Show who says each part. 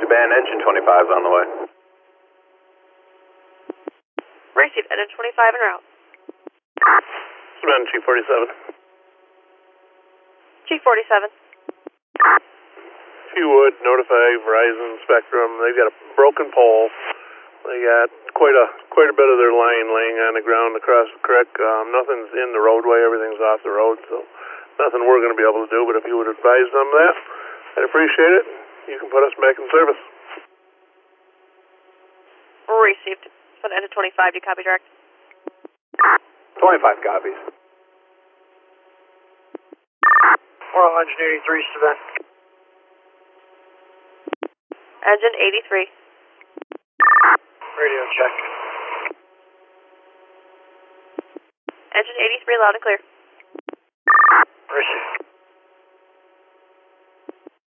Speaker 1: Saban, engine 25's on the way.
Speaker 2: Received, engine 25 en route.
Speaker 3: Saban, Chief 47.
Speaker 2: Chief 47.
Speaker 3: If you would, notify Verizon, Spectrum. They've got a broken pole. They got quite a bit of their line laying on the ground across the creek. Nothing's in the roadway. Everything's off the road, so nothing we're going to be able to do. But if you would advise them that, I'd appreciate it. You can put us back in service.
Speaker 2: Received. So engine 25, do you copy direct?
Speaker 1: 25 copies.
Speaker 4: We're on engine 83, Saban.
Speaker 2: Engine 83.
Speaker 4: Radio check.
Speaker 2: Engine 83, loud and clear.
Speaker 4: Received.